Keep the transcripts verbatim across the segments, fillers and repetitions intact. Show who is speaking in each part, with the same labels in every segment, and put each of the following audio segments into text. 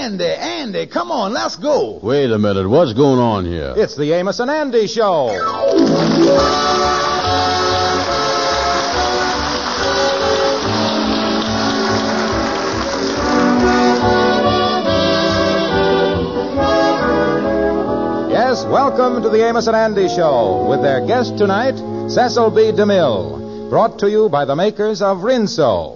Speaker 1: Andy, Andy, come on, let's go.
Speaker 2: Wait a minute. What's going on here?
Speaker 3: It's the Amos and Andy Show. Yes, welcome to the Amos and Andy Show with their guest tonight, Cecil B. DeMille, brought to you by the makers of Rinso.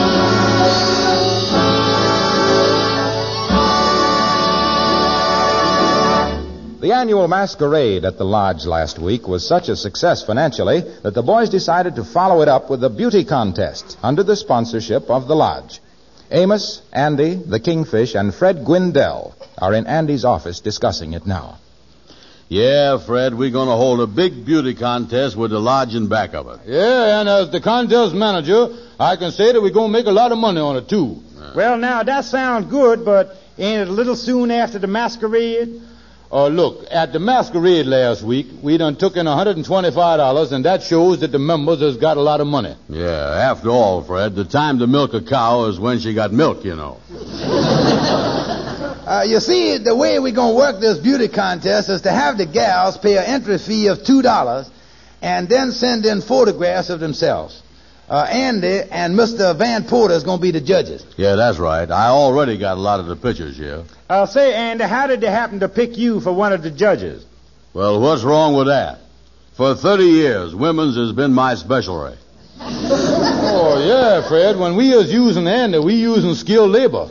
Speaker 3: The annual masquerade at the lodge last week was such a success financially that the boys decided to follow it up with a beauty contest under the sponsorship of the lodge. Amos, Andy, the Kingfish, and Fred Gwindell are in Andy's office discussing it now.
Speaker 2: Yeah, Fred, we're going to hold a big beauty contest with the lodge in back of it.
Speaker 4: Yeah, and as the contest manager, I can say that we're going to make a lot of money on it, too.
Speaker 5: Yeah. Well, now, that sounds good, but ain't it a little soon after the masquerade?
Speaker 4: Uh, look, at the masquerade last week, we done took in one hundred twenty-five dollars, and that shows that the members has got a lot of money.
Speaker 2: Yeah, after all, Fred, the time to milk a cow is when she got milk, you know.
Speaker 1: uh, you see, the way we're going to work this beauty contest is to have the gals pay an entry fee of two dollars and then send in photographs of themselves. Uh, Andy and Mister Van Porter is going to be the judges.
Speaker 2: Yeah, that's right. I already got a lot of the pictures here.
Speaker 5: I'll say, Andy, how did they happen to pick you for one of the judges?
Speaker 2: Well, what's wrong with that? For thirty years, women's has been my specialty.
Speaker 4: Oh, yeah, Fred. When we was using Andy, we using skilled labor.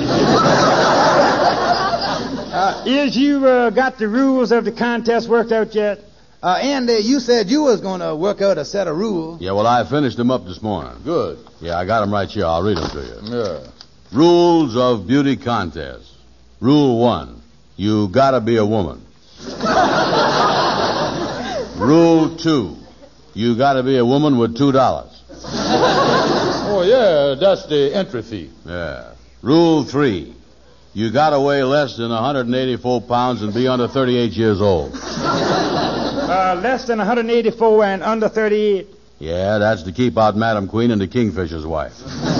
Speaker 5: uh, is you uh, got the rules of the contest worked out yet?
Speaker 1: Uh, Andy, you said you was going to work out a set of rules.
Speaker 2: Yeah, well, I finished them up this morning.
Speaker 4: Good.
Speaker 2: Yeah, I got them right here. I'll read them to you.
Speaker 4: Yeah.
Speaker 2: Rules of beauty contest. Rule one, you gotta be a woman. Rule two, you gotta be a woman with two dollars.
Speaker 4: Oh, yeah, that's the entry fee.
Speaker 2: Yeah. Rule three, you gotta weigh less than one hundred eighty-four pounds and be under thirty-eight years old.
Speaker 5: Uh, less than one hundred eighty-four and under thirty-eight?
Speaker 2: Yeah, that's to keep out Madam Queen and the Kingfisher's wife.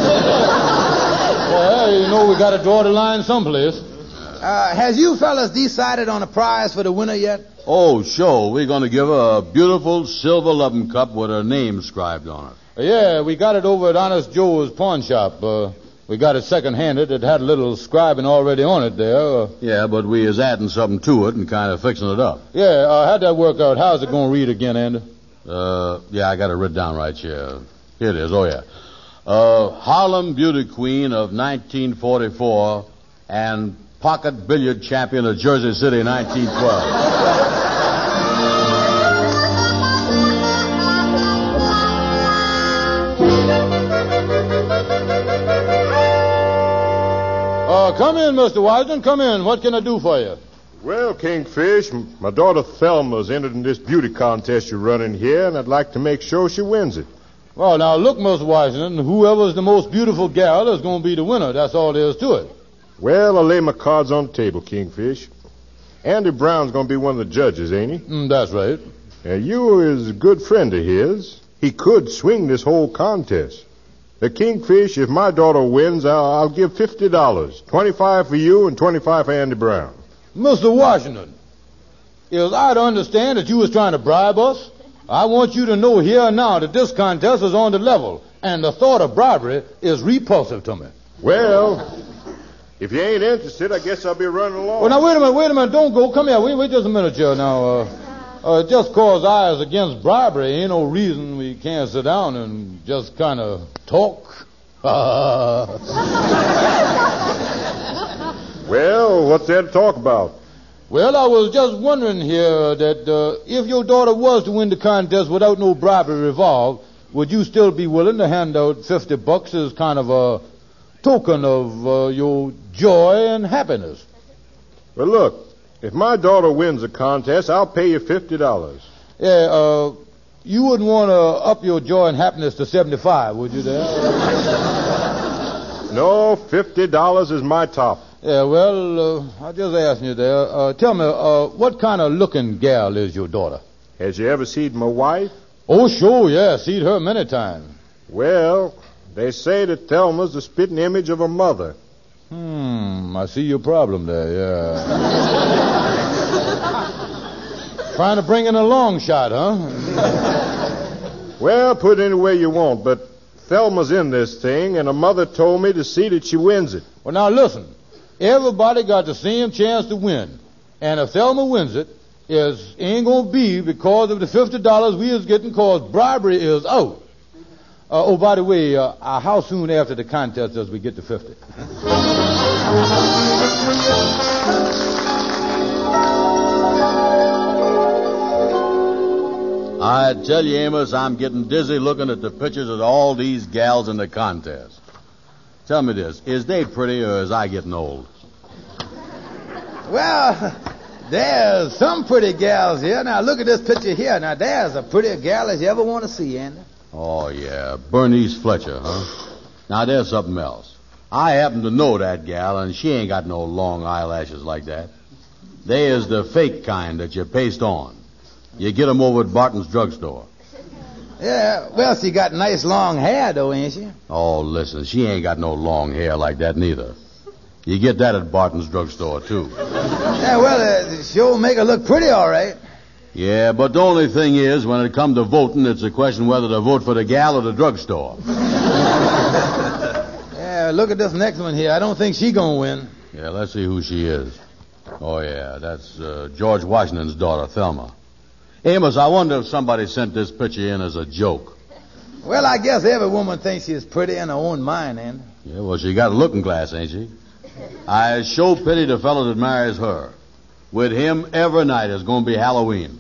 Speaker 4: Well, you know we gotta draw the line someplace.
Speaker 1: Uh, has you fellas decided on a prize for the winner yet?
Speaker 2: Oh, sure. We're going to give her a beautiful silver loving cup with her name inscribed on it.
Speaker 4: Yeah, we got it over at Honest Joe's pawn shop. Uh, we got it second-handed. It had a little scribing already on it there. Uh,
Speaker 2: yeah, but we is adding something to it and kind of fixing it up.
Speaker 4: Yeah, uh, how'd that work out? How's it going to read again, Andy?
Speaker 2: Uh, yeah, I got it written down right here. Here it is. Oh, yeah. Uh, Harlem Beauty Queen of nineteen forty-four and pocket billiard champion of Jersey City, nineteen twelve.
Speaker 4: Uh, come in, Mister Wisden. Come in. What can I do for you?
Speaker 6: Well, Kingfish, my daughter Thelma's entered in this beauty contest you're running here, and I'd like to make sure she wins it.
Speaker 4: Well, now, look, Mister Wisden, whoever's the most beautiful gal is going to be the winner. That's all there is to it.
Speaker 6: Well, I'll lay my cards on the table, Kingfish. Andy Brown's going to be one of the judges, ain't he?
Speaker 4: Mm, that's right.
Speaker 6: Now, you is a good friend of his. He could swing this whole contest. The Kingfish, if my daughter wins, I'll, I'll give fifty dollars. twenty-five for you and twenty-five for Andy Brown.
Speaker 4: Mister Washington, is I to understand that you was trying to bribe us? I want you to know here and now that this contest is on the level, and the thought of bribery is repulsive to me.
Speaker 6: Well, if you ain't interested, I guess I'll be running along.
Speaker 4: Well, now, wait a minute, wait a minute. Don't go. Come here. Wait, wait just a minute, Joe. Now, uh, uh, just cause I is against bribery ain't no reason we can't sit down and just kind of talk.
Speaker 6: Well, what's there to talk about?
Speaker 4: Well, I was just wondering here that uh, if your daughter was to win the contest without no bribery involved, would you still be willing to hand out fifty bucks as kind of a token of uh, your joy and happiness?
Speaker 6: Well, look, if my daughter wins the contest, I'll pay you fifty dollars.
Speaker 4: Yeah, uh, you wouldn't want to up your joy and happiness to seventy-five, would you there?
Speaker 6: No, fifty dollars is my top.
Speaker 4: Yeah, well, uh, I just asking you there. Uh, tell me, uh, what kind of looking gal is your daughter?
Speaker 6: Has you ever seen my wife?
Speaker 4: Oh, sure, yeah. Seen her many times.
Speaker 6: Well, they say that Thelma's the spitting image of her mother.
Speaker 4: Hmm, I I see your problem there, yeah. Trying to bring in a long shot, huh?
Speaker 6: Well, put it any way you want, but Thelma's in this thing, and her mother told me to see that she wins it.
Speaker 4: Well, now listen. Everybody got the same chance to win. And if Thelma wins it, it ain't going to be because of the fifty dollars we is getting because bribery is out. Uh, oh, by the way, uh, uh, how soon after the contest does we get to fifty?
Speaker 2: I tell you, Amos, I'm getting dizzy looking at the pictures of all these gals in the contest. Tell me this, is they pretty or is I getting old?
Speaker 1: Well, there's some pretty gals here. Now, look at this picture here. Now, there's a prettier gal as you ever want to see, Andy.
Speaker 2: Oh, yeah, Bernice Fletcher, huh? Now, there's something else. I happen to know that gal, and she ain't got no long eyelashes like that. They is the fake kind that you paste on. You get 'em over at Barton's drugstore.
Speaker 1: Yeah, well, she got nice long hair, though, ain't she?
Speaker 2: Oh, listen, she ain't got no long hair like that neither. You get that at Barton's drugstore, too.
Speaker 1: Yeah, well, uh, she'll make her look pretty, all right.
Speaker 2: Yeah, but the only thing is, when it comes to voting, it's a question whether to vote for the gal or the drugstore.
Speaker 1: Yeah, look at this next one here. I don't think she gonna win.
Speaker 2: Yeah, let's see who she is. Oh, yeah, that's uh, George Washington's daughter, Thelma. Amos, I wonder if somebody sent this picture in as a joke.
Speaker 1: Well, I guess every woman thinks she's pretty in her own mind, Andy.
Speaker 2: Yeah, well, she got a looking glass, ain't she? I sure pity the fellow that marries her. With him, every night is going to be Halloween.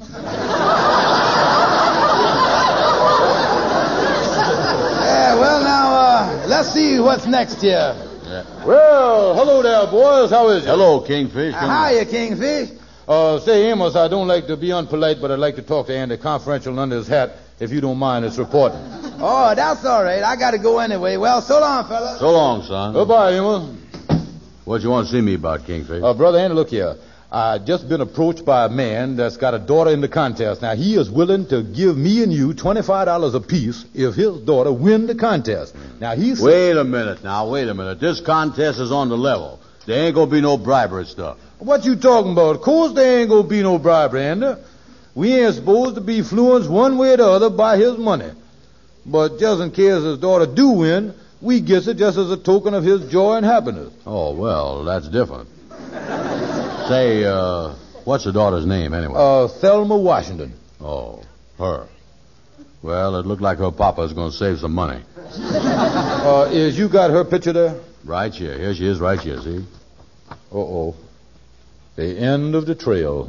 Speaker 1: Yeah, well, now, uh, let's see what's next here.
Speaker 2: Yeah.
Speaker 4: Well, hello there, boys. How is it?
Speaker 2: Hello, Kingfish.
Speaker 1: Uh, hiya, Kingfish.
Speaker 4: Uh, say, Amos, I don't like to be unpolite, but I'd like to talk to Andy confidential under his hat, if you don't mind. It's reporting.
Speaker 1: Oh, that's all right. I got to go anyway. Well, so long, fella.
Speaker 2: So long, son.
Speaker 4: Goodbye, Amos.
Speaker 2: What you want to see me about, Kingfish?
Speaker 4: Uh, Brother Andy, look here. I just been approached by a man that's got a daughter in the contest. Now, he is willing to give me and you twenty-five dollars apiece if his daughter win the contest. Now, he's...
Speaker 2: Wait a minute now, wait a minute. This contest is on the level. There ain't going to be no bribery stuff.
Speaker 4: What you talking about? Of course there ain't going to be no bribery, Andy. We ain't supposed to be influenced one way or the other by his money. But just in case his daughter do win, we gets it just as a token of his joy and happiness.
Speaker 2: Oh, well, that's different. Say, uh, what's the daughter's name, anyway?
Speaker 4: Uh, Thelma Washington.
Speaker 2: Oh, her. Well, it looked like her papa's going to save some money.
Speaker 4: Uh, is you got her picture there?
Speaker 2: Right here. Here she is right here, see?
Speaker 4: Uh-oh. The end of the trail.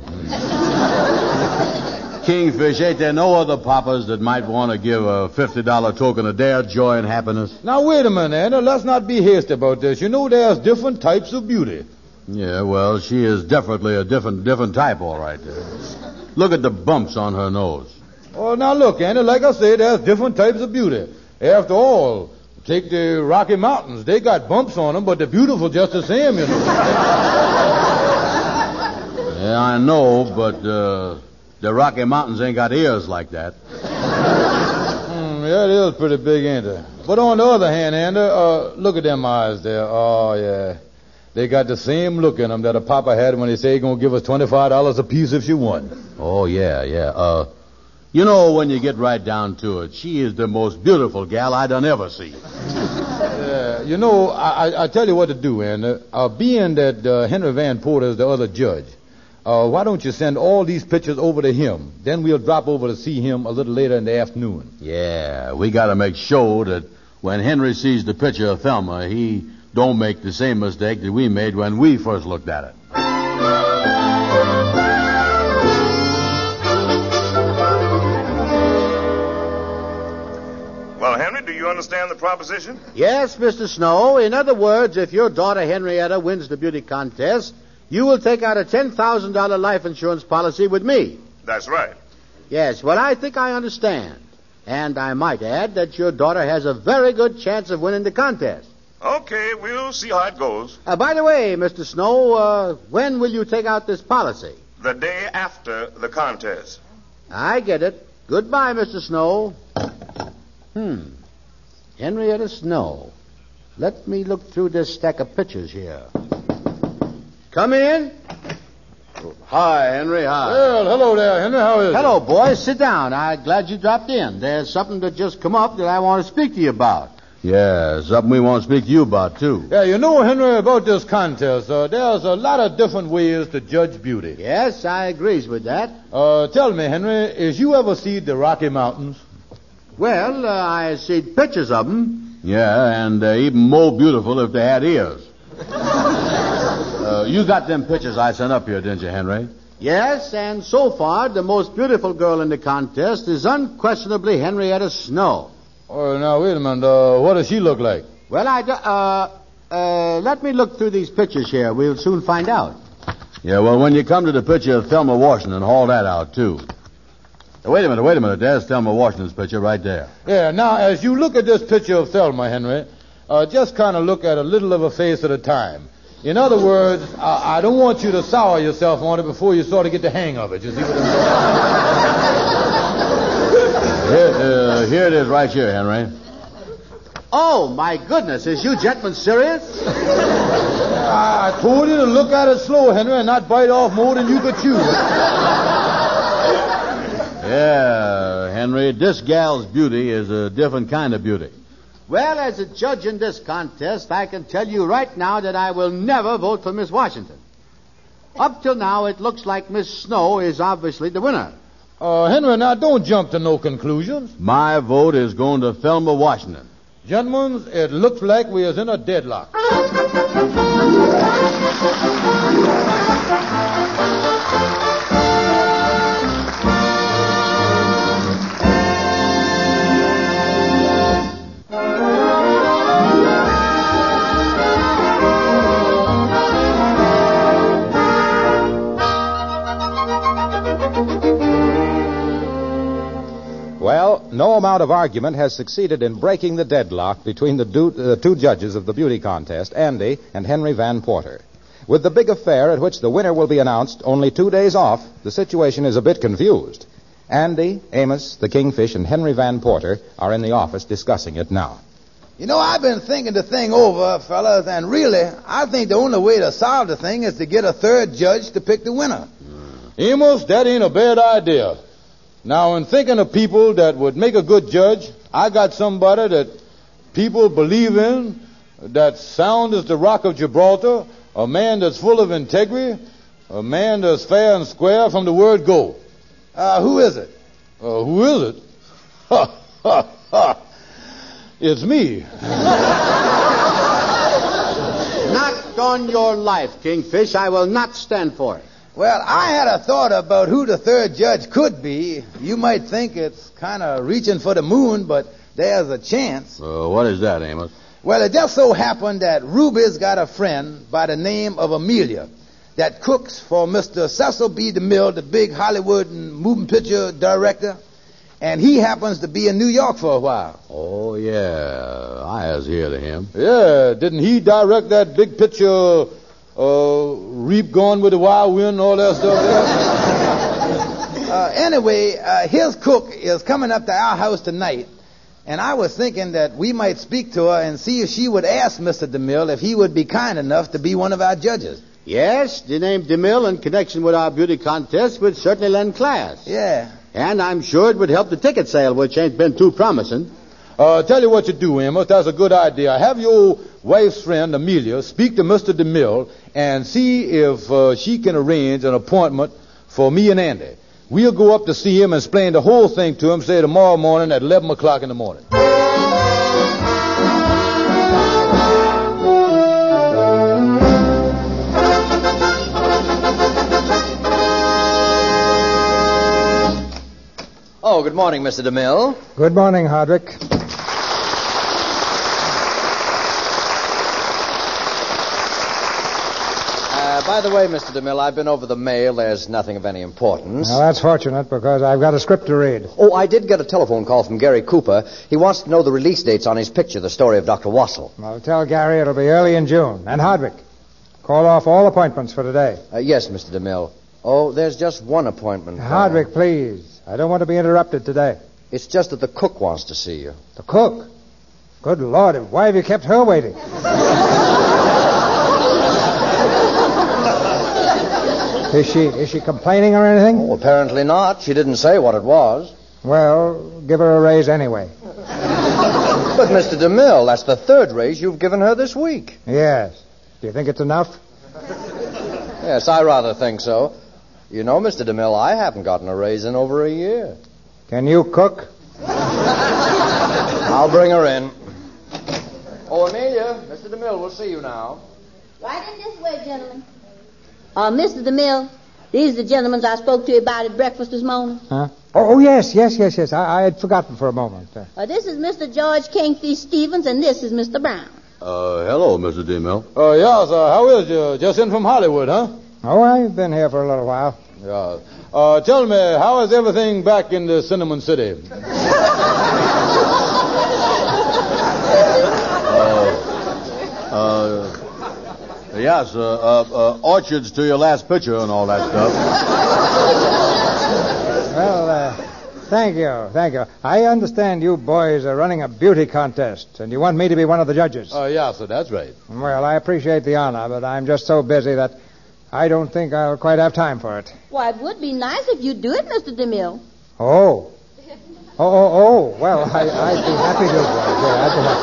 Speaker 2: Kingfish, ain't there no other papas that might want to give a fifty dollar token of their joy and happiness?
Speaker 4: Now, wait a minute, Anna. Let's not be hasty about this. You know there's different types of beauty.
Speaker 2: Yeah, well, she is definitely a different different type, all right. Look at the bumps on her nose.
Speaker 4: Oh, now look, Anna, like I said, there's different types of beauty. After all, take the Rocky Mountains. They got bumps on them, but they're beautiful just the same, you know.
Speaker 2: Yeah, I know, but uh, the Rocky Mountains ain't got ears like that.
Speaker 4: Mm, yeah, it is pretty big, ain't it? But on the other hand, Anna, uh, look at them eyes there. Oh, yeah. They got the same look in them that a papa had when he said he's going to give us twenty-five dollars apiece if she won.
Speaker 2: Oh, yeah, yeah. Uh, you know, when you get right down to it, she is the most beautiful gal I done ever see.
Speaker 4: Yeah, you know, I, I, I tell you what to do, Anna. Uh, being that uh, Henry Van Porter is the other judge, uh, why don't you send all these pictures over to him? Then we'll drop over to see him a little later in the afternoon.
Speaker 2: Yeah, we got to make sure that when Henry sees the picture of Thelma, he don't make the same mistake that we made when we first looked at it.
Speaker 7: Well, Henry, do you understand the proposition?
Speaker 8: Yes, Mister Snow. In other words, if your daughter Henrietta wins the beauty contest, you will take out a ten thousand dollars life insurance policy with me.
Speaker 7: That's right.
Speaker 8: Yes, well, I think I understand. And I might add that your daughter has a very good chance of winning the contest.
Speaker 7: Okay, we'll see how it goes.
Speaker 8: Uh, by the way, Mister Snow, uh, when will you take out this policy?
Speaker 7: The day after the contest.
Speaker 8: I get it. Goodbye, Mister Snow. Hmm. Henrietta Snow. Let me look through this stack of pictures here. Come in.
Speaker 2: Hi, Henry. Hi.
Speaker 4: Well, hello there, Henry. How is
Speaker 8: Hello, boys. Sit down. I'm glad you dropped in. There's something that just come up that I want to speak to you about.
Speaker 2: Yeah, something we want to speak to you about, too.
Speaker 4: it? Yeah, you know, Henry, about this contest, uh, there's a lot of different ways to judge beauty.
Speaker 8: Yes, I agrees with that.
Speaker 4: Uh, tell me, Henry, is you ever seen the Rocky Mountains?
Speaker 8: Well, uh, I seen pictures of them.
Speaker 2: Yeah, and uh, even more beautiful if they had ears. uh, you got them pictures I sent up here, didn't you, Henry?
Speaker 8: Yes, and so far, the most beautiful girl in the contest is unquestionably Henrietta Snow.
Speaker 4: Oh, now, wait a minute. Uh, what does she look like?
Speaker 8: Well, I... do- Uh, uh, let me look through these pictures here. We'll soon find out.
Speaker 2: Yeah, well, when you come to the picture of Thelma Washington, haul that out, too. Now, wait a minute, wait a minute. There's Thelma Washington's picture right there.
Speaker 4: Yeah, now, as you look at this picture of Thelma, Henry, uh, just kind of look at a little of her face at a time. In other words, I, I don't want you to sour yourself on it before you sort of get the hang of it. You see what I'm saying?
Speaker 2: Here, uh, here it is right here, Henry.
Speaker 8: Oh, my goodness. Is you gentlemen serious?
Speaker 4: I, I told you to look at it slow, Henry, and not bite off more than you could chew.
Speaker 2: Yeah, Henry, this gal's beauty is a different kind of beauty.
Speaker 8: Well, as a judge in this contest, I can tell you right now that I will never vote for Miss Washington. Up till now, it looks like Miss Snow is obviously the winner.
Speaker 4: Uh, Henry, now, don't jump to no conclusions.
Speaker 2: My vote is going to Thelma Washington.
Speaker 4: Gentlemen, it looks like we is in a deadlock.
Speaker 3: Well, no amount of argument has succeeded in breaking the deadlock between the du- uh, two judges of the beauty contest, Andy and Henry Van Porter. With the big affair at which the winner will be announced only two days off, the situation is a bit confused. Andy, Amos, the Kingfish, and Henry Van Porter are in the office discussing it now.
Speaker 1: You know, I've been thinking the thing over, fellas, and really, I think the only way to solve the thing is to get a third judge to pick the winner.
Speaker 4: Amos, that ain't a bad idea. Now, in thinking of people that would make a good judge, I got somebody that people believe in, that's sound as the rock of Gibraltar, a man that's full of integrity, a man that's fair and square from the word go.
Speaker 1: Uh, who is it?
Speaker 4: Uh, who is it? Ha, ha, ha. It's me.
Speaker 8: Not on your life, Kingfish. I will not stand for it.
Speaker 1: Well, I had a thought about who the third judge could be. You might think it's kind of reaching for the moon, but there's a chance.
Speaker 2: Uh, what is that, Amos?
Speaker 1: Well, it just so happened that Ruby's got a friend by the name of Amelia that cooks for Mister Cecil B. DeMille, the big Hollywood and moving picture director, and he happens to be in New York for a while.
Speaker 2: Oh, yeah. I has heard of him.
Speaker 4: Yeah, didn't he direct that big picture, uh, Reap Gone with the Wild Wind and all that stuff there?
Speaker 1: uh, anyway, uh, his cook is coming up to our house tonight, and I was thinking that we might speak to her and see if she would ask Mister DeMille if he would be kind enough to be one of our judges.
Speaker 8: Yes, the name DeMille in connection with our beauty contest would certainly lend class.
Speaker 1: Yeah.
Speaker 8: And I'm sure it would help the ticket sale, which ain't been too promising.
Speaker 4: Uh, tell you what you do, Amos. That's a good idea. Have your wife's friend, Amelia, speak to Mister DeMille and see if uh, she can arrange an appointment for me and Andy. We'll go up to see him and explain the whole thing to him, say, tomorrow morning at eleven o'clock in the morning.
Speaker 9: Oh, good morning, Mister DeMille.
Speaker 5: Good morning, Hardwick.
Speaker 9: Uh, by the way, Mister DeMille, I've been over the mail. There's nothing of any importance.
Speaker 5: Now, that's fortunate because I've got a script to read.
Speaker 9: Oh, I did get a telephone call from Gary Cooper. He wants to know the release dates on his picture, The Story of Doctor Wassel.
Speaker 5: I'll tell Gary it'll be early in June. And Hardwick, call off all appointments for today.
Speaker 9: Uh, yes, Mister DeMille. Oh, there's just one appointment.
Speaker 5: Hardwick, please. I don't want to be interrupted today.
Speaker 9: It's just that the cook wants to see you.
Speaker 5: The cook? Good Lord, why have you kept her waiting?
Speaker 10: Is she is she complaining or anything?
Speaker 9: Oh, apparently not. She didn't say what it was.
Speaker 10: Well, give her a raise anyway.
Speaker 9: But, Mister DeMille, that's the third raise you've given her this week.
Speaker 10: Yes. Do you think it's enough?
Speaker 9: Yes, I rather think so. You know, Mister DeMille, I haven't gotten a raise in over a year.
Speaker 10: Can you cook?
Speaker 9: I'll bring her in. Oh, Amelia, Mister DeMille will see you now.
Speaker 11: Right in this way, gentlemen. Uh, Mister DeMille, these are the gentlemen I spoke to you about at breakfast this morning.
Speaker 10: Huh? Oh, oh yes, yes, yes, yes. I, I had forgotten for a moment. Uh,
Speaker 11: uh, this is Mister George Kingfish Stevens, and this is Mister Brown.
Speaker 2: Uh, hello, Mister DeMille.
Speaker 4: Oh, uh, yeah, sir. How is you? Just in from Hollywood, huh?
Speaker 10: Oh, I've been here for a little while.
Speaker 4: Yeah. Uh, tell me, how is everything back in the Cinnamon City?
Speaker 2: uh, uh, yes, uh, uh, uh, orchards to your last picture and all that stuff.
Speaker 10: Well, uh, thank you, thank you. I understand you boys are running a beauty contest, and you want me to be one of the judges.
Speaker 4: Oh, uh, yeah, sir, that's right.
Speaker 10: Well, I appreciate the honor, but I'm just so busy that I don't think I'll quite have time for it.
Speaker 11: Why, it would be nice if you'd do it, Mister DeMille.
Speaker 10: Oh. Oh, oh, oh. Well, I, I'd be happy to, boys. Yeah,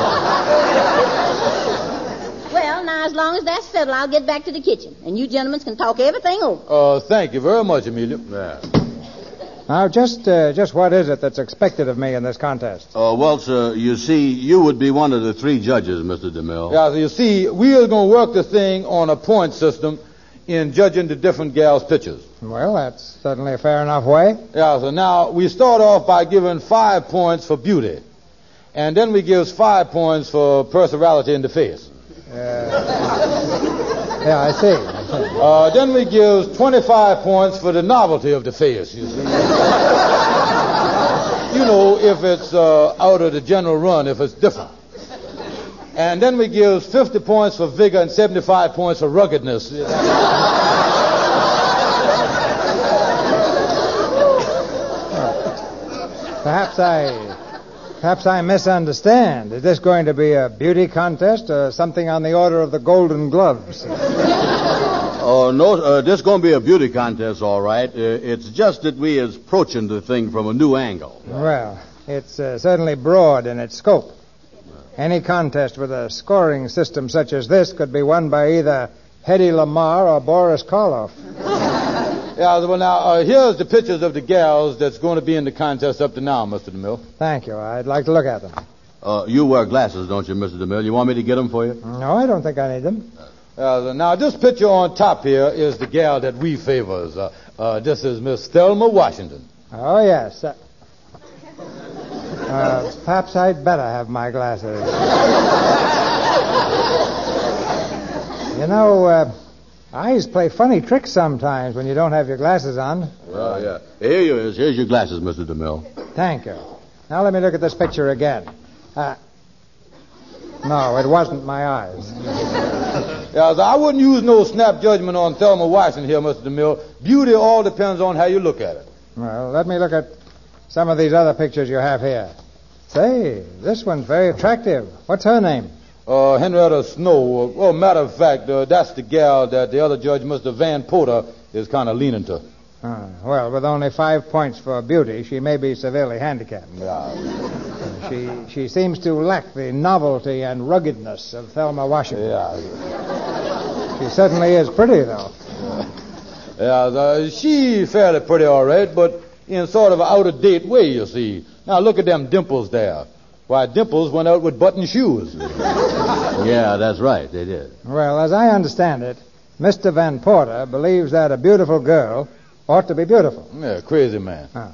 Speaker 10: I'd be happy.
Speaker 11: Well, now, as long as that's settled, I'll get back to the kitchen, and you gentlemen can talk everything over.
Speaker 4: Uh, thank you very much, Amelia.
Speaker 2: Yeah.
Speaker 10: Now, just uh, just what is it that's expected of me in this contest?
Speaker 2: Uh, well, sir, you see, you would be one of the three judges, Mister DeMille.
Speaker 4: Yeah, so you see, we are going to work the thing on a point system in judging the different gals' pictures.
Speaker 10: Well, that's certainly a fair enough way.
Speaker 4: Yeah, so now we start off by giving five points for beauty. And then we give five points for personality in the face.
Speaker 10: Uh, yeah, I see. I see.
Speaker 4: Uh, then we give twenty-five points for the novelty of the face, you see. You know, if it's uh, out of the general run, if it's different. And then we give fifty points for vigor and seventy-five points for ruggedness.
Speaker 10: Perhaps I, perhaps I misunderstand. Is this going to be a beauty contest or something on the order of the Golden Gloves?
Speaker 2: Oh, no, uh, this is going to be a beauty contest, all right. Uh, it's just that we is approaching the thing from a new angle.
Speaker 10: Well, it's uh, certainly broad in its scope. Any contest with a scoring system such as this could be won by either Hedy Lamarr or Boris Karloff.
Speaker 4: Yeah, well, now, uh, here's the pictures of the gals that's going to be in the contest up to now, Mister DeMille.
Speaker 10: Thank you. I'd like to look at them.
Speaker 2: Uh, you wear glasses, don't you, Mister DeMille? You want me to get them for you?
Speaker 10: No, I don't think I need them.
Speaker 4: Uh, now, this picture on top here is the gal that we favors. Uh, uh, this is Miss Thelma Washington.
Speaker 10: Oh, yes. Uh, uh, perhaps I'd better have my glasses. You know, uh, eyes play funny tricks sometimes when you don't have your glasses on.
Speaker 2: Oh, yeah. Here you is. Here's your glasses, Mister DeMille.
Speaker 10: Thank you. Now let me look at this picture again. Uh, no, it wasn't my eyes.
Speaker 4: Yeah, so I wouldn't use no snap judgment on Thelma Washington here, Mister DeMille. Beauty all depends on how you look at it.
Speaker 10: Well, let me look at some of these other pictures you have here. Say, this one's very attractive. What's her name?
Speaker 4: Uh, Henrietta Snow. Well, matter of fact, uh, that's the gal that the other judge, Mister Van Porter, is kind of leaning to.
Speaker 10: Uh, well, with only five points for beauty, she may be severely handicapped.
Speaker 4: Yeah.
Speaker 10: She she seems to lack the novelty and ruggedness of Thelma Washington.
Speaker 4: Yeah.
Speaker 10: She certainly is pretty, though.
Speaker 4: Yeah, the, she fairly pretty, all right, but in sort of an out-of-date way, you see. Now, look at them dimples there. Why, Dimples went out with button shoes.
Speaker 2: Yeah, that's right. They did.
Speaker 10: Well, as I understand it, Mister Van Porter believes that a beautiful girl ought to be beautiful.
Speaker 4: Yeah, crazy man.
Speaker 10: Huh.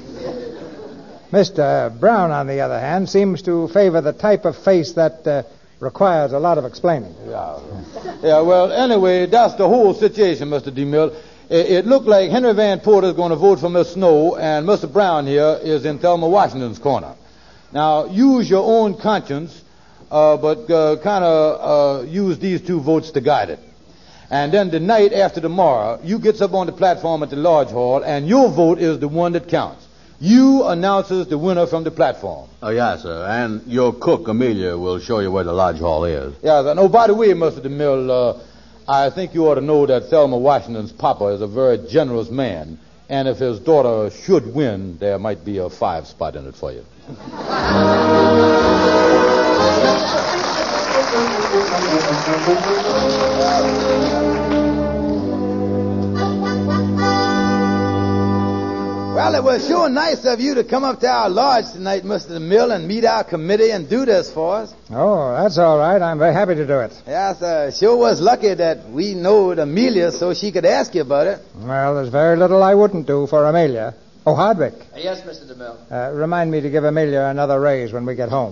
Speaker 10: Mister Brown, on the other hand, seems to favor the type of face that uh, requires a lot of explaining.
Speaker 4: Yeah. Yeah, well, anyway, that's the whole situation, Mister DeMille. It, it looked like Henry Van Porter is going to vote for Miss Snow, and Mister Brown here is in Thelma Washington's corner. Now, use your own conscience, uh, but uh, kind of uh, use these two votes to guide it. And then the night after tomorrow, you gets up on the platform at the Lodge Hall, and your vote is the one that counts. You announces the winner from the platform.
Speaker 2: Oh, yeah, sir. And your cook, Amelia, will show you where the Lodge Hall is.
Speaker 4: Yeah, and oh, by the way, Mister DeMille, uh, I think you ought to know that Thelma Washington's papa is a very generous man, and if his daughter should win, there might be a five spot in it for you.
Speaker 1: Well, it was sure nice of you to come up to our lodge tonight, Mister DeMille, and meet our committee and do this for us.
Speaker 10: Oh, that's all right. I'm very happy to do it.
Speaker 1: Yes, uh, sure was lucky that we knowed Amelia so she could ask you about it.
Speaker 10: Well, there's very little I wouldn't do for Amelia. Oh, Hardwick.
Speaker 9: Yes, Mister DeMille.
Speaker 10: Uh, remind me to give Amelia another raise when we get home.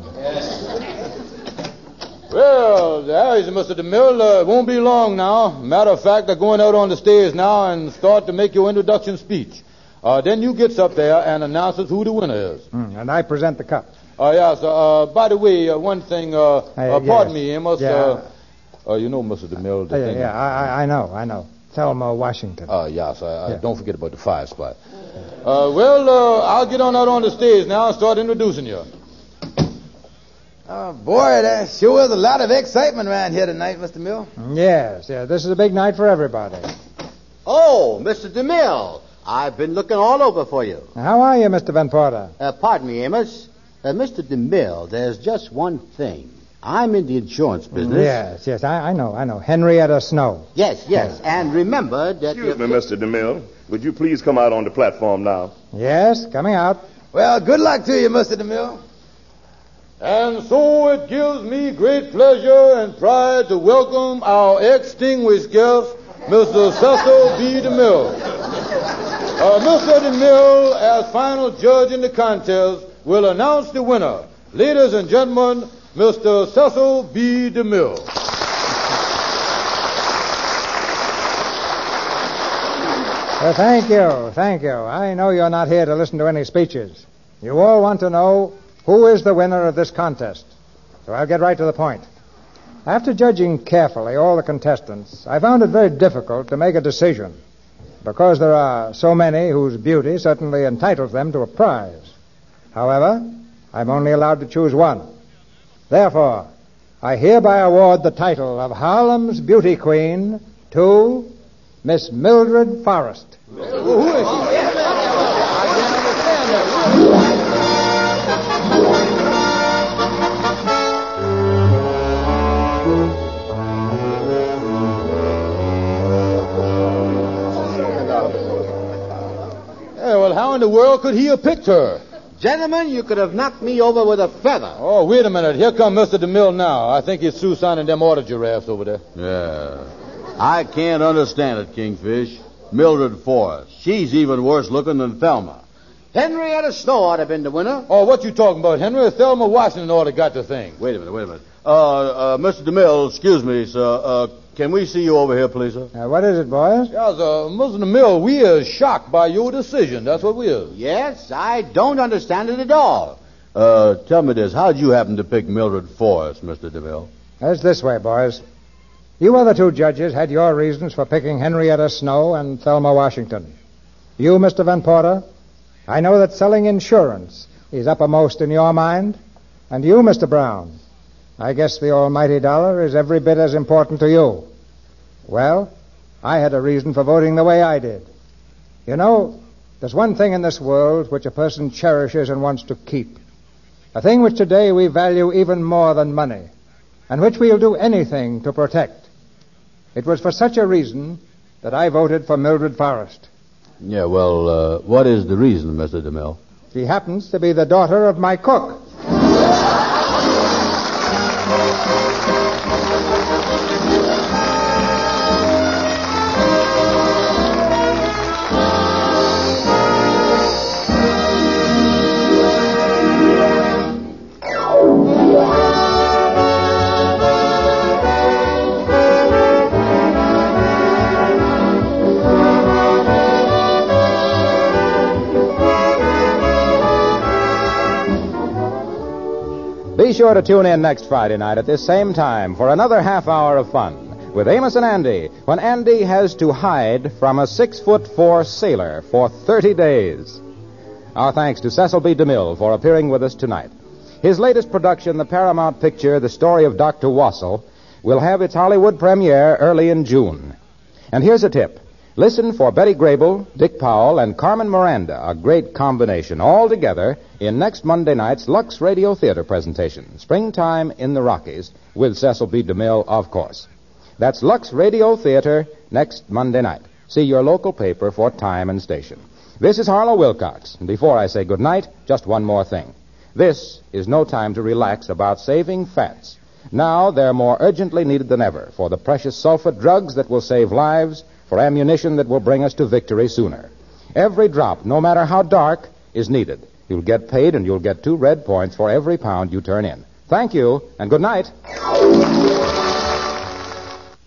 Speaker 4: Well, there is Mister DeMille. Uh, it won't be long now. Matter of fact, they're going out on the stage now and start to make your introduction speech. Uh, then you gets up there and announces who the winner is.
Speaker 10: Mm, and I present the cup.
Speaker 4: Uh, yes, uh, by the way, uh, one thing, uh,
Speaker 10: Hey,
Speaker 4: uh, pardon
Speaker 10: yes.
Speaker 4: me, Amos.
Speaker 10: Yeah.
Speaker 4: Uh, uh, you know, Mister DeMille. The
Speaker 10: Uh, yeah,
Speaker 4: thing.
Speaker 10: yeah, I, I know, I know. Thelma Washington.
Speaker 4: Uh, yes, I, I
Speaker 10: Yeah.
Speaker 4: don't forget about the five spot. Uh, well, uh, I'll get on out on the stage now and start introducing you.
Speaker 1: Oh, boy, there sure is a lot of excitement around here tonight, Mister Mill.
Speaker 10: Yes, yeah, this is a big night for everybody.
Speaker 8: Oh, Mister DeMille, I've been looking all over for you.
Speaker 10: How are you, Mister Van Porter?
Speaker 8: Uh, pardon me, Amos. Uh, Mister DeMille, there's just one thing. I'm in the insurance business.
Speaker 10: Yes, yes, I, I know, I know. Henrietta Snow.
Speaker 8: Yes, yes. And remember that...
Speaker 7: Excuse me, Mister DeMille. Would you please come out on the platform now?
Speaker 10: Yes, coming out.
Speaker 1: Well, good luck to you, Mister DeMille.
Speaker 4: And so it gives me great pleasure and pride to welcome our extinguished guest, Mister Cecil B. DeMille. Uh, Mister DeMille, as final judge in the contest, will announce the winner. Ladies and gentlemen, Mister Cecil B. DeMille.
Speaker 10: Well, thank you, thank you. I know you're not here to listen to any speeches. You all want to know who is the winner of this contest. So I'll get right to the point. After judging carefully all the contestants, I found it very difficult to make a decision because there are so many whose beauty certainly entitles them to a prize. However, I'm only allowed to choose one. Therefore, I hereby award the title of Harlem's Beauty Queen to Miss Mildred Forrest.
Speaker 4: Who is she? I can't understand that. Hey, well, how in the world could he have picked her?
Speaker 8: Gentlemen, you could have knocked me over with a feather.
Speaker 4: Oh, wait a minute. Here comes Mister DeMille now. I think he's through signing them order giraffes over there.
Speaker 2: Yeah. I can't understand it, Kingfish. Mildred Forrest. She's even worse looking than Thelma.
Speaker 8: Henrietta Snow ought to have been the winner.
Speaker 4: Oh, what you talking about, Henry? Thelma Washington ought to got the thing.
Speaker 2: Wait a minute, wait a minute. Uh, uh, Mister DeMille, excuse me, sir. Uh, can we see you over here, please, sir?
Speaker 10: Uh, what is it, boys?
Speaker 4: Yes, uh, Mister DeMille, we is shocked by your decision. That's what we is.
Speaker 8: Yes, I don't understand it at all.
Speaker 2: Uh, tell me this. How'd you happen to pick Mildred Forrest, Mister DeMille?
Speaker 10: It's this way, boys. You other two judges had your reasons for picking Henrietta Snow and Thelma Washington. You, Mister Van Porter, I know that selling insurance is uppermost in your mind. And you, Mister Brown, I guess the almighty dollar is every bit as important to you. Well, I had a reason for voting the way I did. You know, there's one thing in this world which a person cherishes and wants to keep. A thing which today we value even more than money, and which we'll do anything to protect. It was for such a reason that I voted for Mildred Forrest.
Speaker 2: Yeah, well, uh, what is the reason, Mister DeMille?
Speaker 10: She happens to be the daughter of my cook.
Speaker 3: Be sure to tune in next Friday night at this same time for another half hour of fun with Amos and Andy, when Andy has to hide from a six-foot-four sailor for thirty days. Our thanks to Cecil B. DeMille for appearing with us tonight. His latest production, the Paramount picture, The Story of Doctor Wassel, will have its Hollywood premiere early in June. And here's a tip. Listen for Betty Grable, Dick Powell, and Carmen Miranda, a great combination, all together in next Monday night's Lux Radio Theater presentation, Springtime in the Rockies, with Cecil B. DeMille, of course. That's Lux Radio Theater next Monday night. See your local paper for time and station. This is Harlow Wilcox, and before I say good night, just one more thing. This is no time to relax about saving fats. Now they're more urgently needed than ever for the precious sulfate drugs that will save lives, for ammunition that will bring us to victory sooner. Every drop, no matter how dark, is needed. You'll get paid, and you'll get two red points for every pound you turn in. Thank you, and good night.